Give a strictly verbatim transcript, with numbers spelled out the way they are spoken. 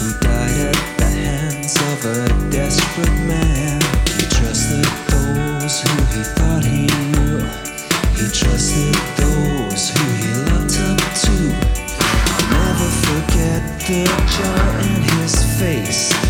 who died at the hands of a desperate man. He trusted those who he thought he knew. He trusted those who he looked up to. I'll never forget the joy in his face